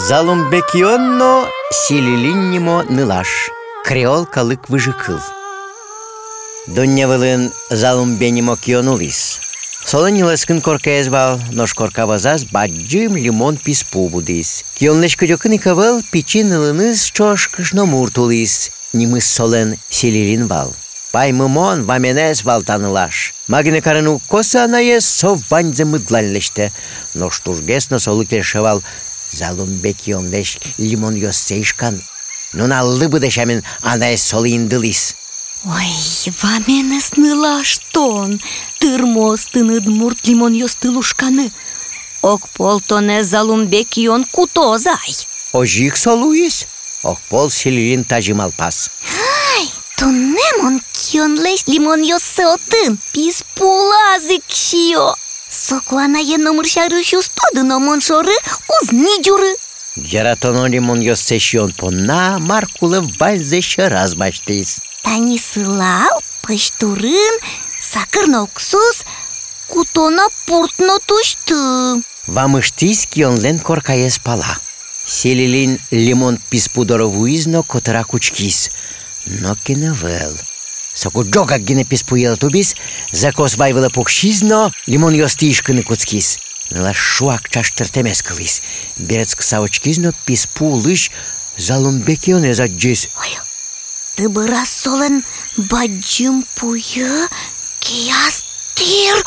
Залумбекионно силилиннимо нылаш. Креол калык выжыкыл. Доння вылын залумбенимо кионулис. Солониласкын корка эзвал, нож корка вазас баджим лимон писпу будис. Кионлешка жокын икавал пичин ылыныз чош кышномуртулис. Нимыс солен силилин вал. Паймымон ваменес валтанылаш. Магine карыну коса анаес совваньзе мыдланлеште. Но штужгесно солы келшевал залумбек кионлеш лимон йоссейшкан. Нуна лыбыдешамен анаес солы индылис. Ой, ваменес нылаштон, тырмос тыныд мурт лимон йостылушканы. Окпол тоне залумбек кион кутозай. Ожик солуис, окпол силилин тажималпас. Ай, тонемон кионлеш лимон йоссеотын, писпулазик шио. Сокуана е номер шарышу стоды номон шоры узнидюры. Яратоно лимон йоссешион понна маркулы вальзе шараз баштис. Тани сылал, пыштурын, сакырно уксус, кутона пуртно тушты. Вамыштис кионлен коркаес пала. Селилин лимон писпудоровуизно котара кучкис. Но киневел. Соку джога гине писпуел тубис, закос вайвела пухшизно, лимон йостишкыны куцкис. Нала шуак чаштыртемескалис. Берецк саучкизно писпулыш залумбек кионе заджис. Ты бы рассолен баджим пуя киястир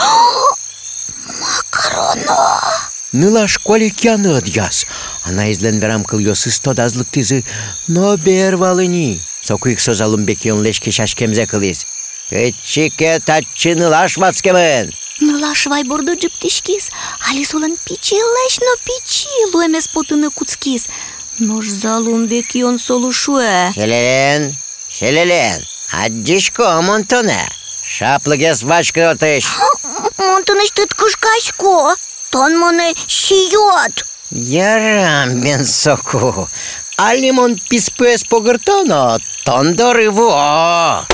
макароно. Ныла школе кяны адьяс. Она излен верам кыл йосы стодазлык тизы, но бервалыни. Сокуик со залумбек кионлешке шашкемзе кылис. Кычике татчы нылаш вацкемен. Нылаш вайборды джиптишкис, али солен пичилеш, но пичилу эмес потыны куцкис. Нож залумбек кион солушуэ. Селелен, аддишко монтоне. Шаплыгес вачка отыш. Монтоныш тыт кышкашко. Тон моне шиот. Ярам бен соку. А лимон писпуес погыртоно, тон дорыво.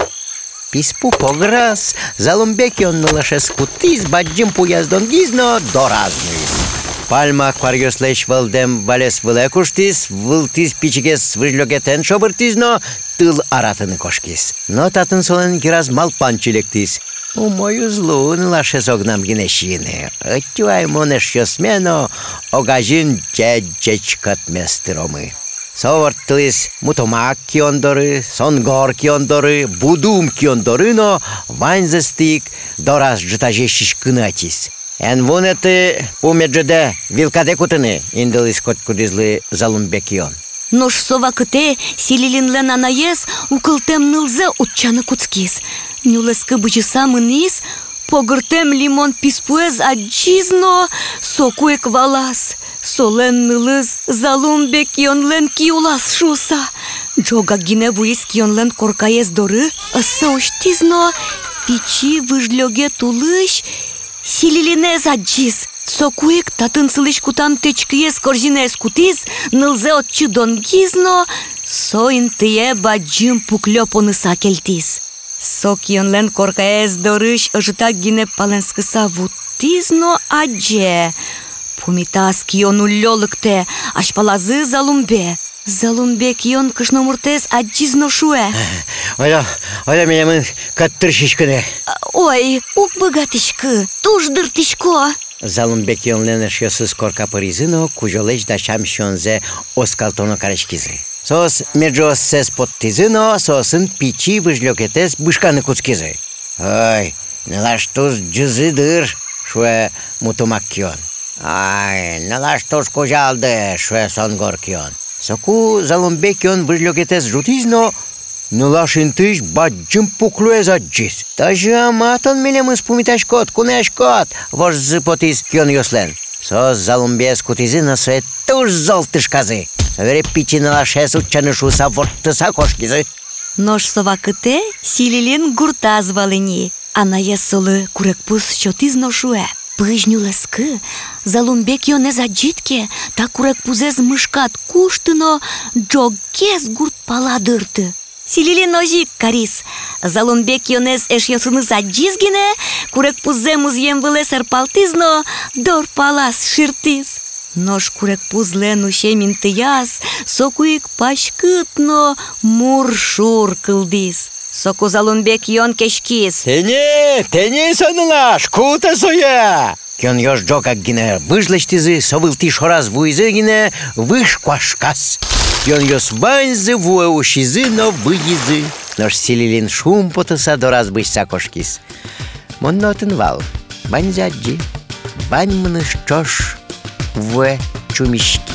Писпу пограс, залумбек кион нылашес кутис, баджим пуяздон гизно доразныйс. Пальма кварьослеш вылдем валес вылekуштис, вылтис пичигес выжлёгетен шобыртизно, тыл аратыны кошкис. Но татын солен кираз малпан чилектис. У мою злу нылашес огнам гинешины. Оттюай монеш йосмено, огажин джеджечкат местыромы. Совырттылис мутомак киондоры, сонгор киондоры, будум киондорыно, ваньзестик, дораз жытажешиш кынатис. Эн вунеты пумеджеде вилкаде кутыны, индылис коткудизлы залумбек кион. Нож сова кыте силилинлен анаес укылтем нылзе утчаны куцкис. Нюлескы бычыса мынис, погыртем лимон писпуез аджизно, сокуек валас. Солен нылыз залумбек кионлен киулас шуса. Джога гине вуис кионлен коркаес доры, ыссы уштизно, пичи выжлёге тулыш, силилинез аджиз. Сокуек татын сылыш кутам течкиес корзинес кутиз, нылзе отчы донгизно, соин тые баджим пуклёпоны сакельтиз. Сок йонлен коркаес дорыш ыжыта гине паленскыса вутизно адже. Пумитас кион уллёлыкте, ашпалазы залумбе. Залумбе кион кышномуртес аджизно шуэ. Оля менемын каттыршишкыне. Ой, ук богатышкы, туждыртышко. Залумбек кионлен эшёсыз корка паризыно, кужолеш да шам шонзе оскалтоно карешкизы. Сос меджос сес поттизыно, сосын пичи выжлёкетес бышканы куцкизы. Ой, нылаштуз джызыдыр, шуэ мутумак кион. Ай, нылаштуз кужалды, шуэ сонгор кион. Соку залумбек кион выжлёкетес жутизно, нылашинтыш баджым пуклуез аджиз. Тажы аматон мелемыз пумиташкот, кунешкот, вож зыпотиз кион йослен. Сос залумбес кутизыно суэ туж золтышказы. Совере пичи нылашес утчаны шуса вортыса кошкизы. Нож сова кыте силилин гуртаз валыни. Анаес солы курекпус шотизно шуэ. Пыжнюлескы, залумбек йонез аджитке, та курекпузез мышкат куштыно, джоггез гурт паладырты. Силилин ожик карис. Залумбек йонез эш йосыныз аджизгине, курекпузе музьем вылесер палтизно, дор палас ширтиз. Нож курек пузлен уше минтияс, сокуик пашкытно муршур кылдис. Соку Залумбек йон кешкис. Тене санылаш, кута соя! Кён ёж джокак гине выжлачтизы, совылти шораз вуйзы гине вышквашкас. Кён ёс ваньзы вуэушизы, но выйзы. Нож силилин шум потыса дораз бышса кошкис. Моннотын вал, ваньзяджи, вань мыныш чош, вуэ чумишки.